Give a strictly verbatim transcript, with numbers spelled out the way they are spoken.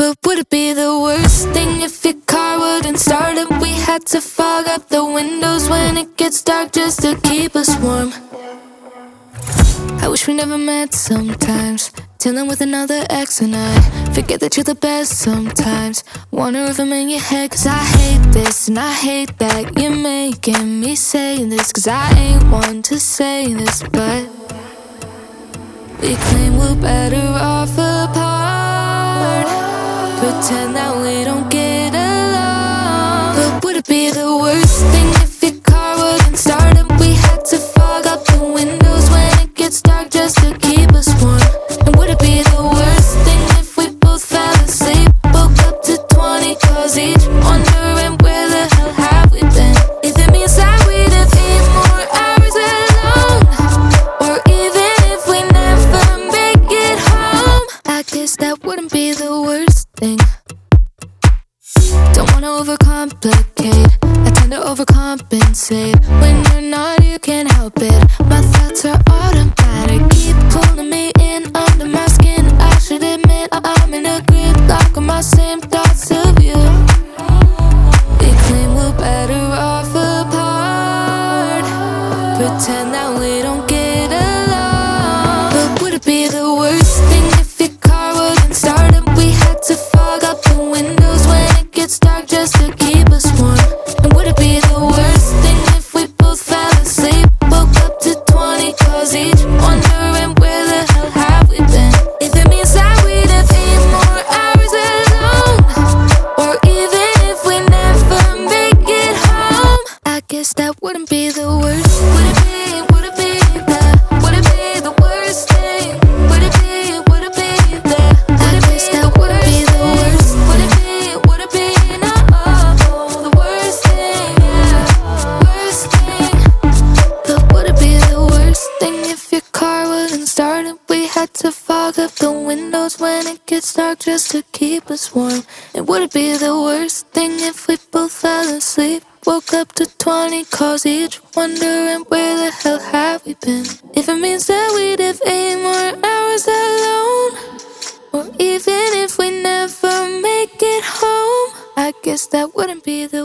But would it be the worst thing if your car wouldn't start and we had to fog up the windows when it gets dark just to keep us warm? I wish we never met sometimes, dealing with another ex and I forget that you're the best sometimes. Wonder if I'm in your head, cause I hate this and I hate that you're making me say this, cause I ain't one to say this, but we claim we're better off apart, pretend that we don't get along. But would it be the worst thing if your car wouldn't start and we had to fog up the windows when it gets dark just to keep us warm? And would it be the worst thing if we both fell asleep, woke up to twenty calls each, wondering where the hell have we been? If it means that we'd have eight more hours alone, or even if we never make it home, I guess that wouldn't be the worst thing. Don't wanna overcomplicate, I tend to overcompensate. When you're not, you can't help it, my thoughts are automatic, keep pulling me in under my skin. I should admit I'm in a gridlock of my same thoughts of you. We claim we're better off apart, pretend that we don't get along. But would it be the worst thing if your car wouldn't start and we had to fog up the windows when it gets dark just to keep us warm? And would it be the worst thing if we both fell asleep, woke up to twenty calls each, wondering where the hell have we been? If it means that we'd have eight more hours alone, or even if we never make it home, I guess that wouldn't be the worst. Would it be, would it be the, would it be the worst thing? Would it be, would it be the, I guess that wouldn't be the worst. Would it be, would it be, no, the worst thing, yeah, worst thing. But would it be the worst thing if your car wouldn't start and we had to fog up the windows when it gets dark just to keep us warm? And would it be the worst thing if we both fell asleep, woke up to twenty calls each, wondering where the hell have we been? If it means that we'd have eight more hours alone, or even if we never make it home, I guess that wouldn't be the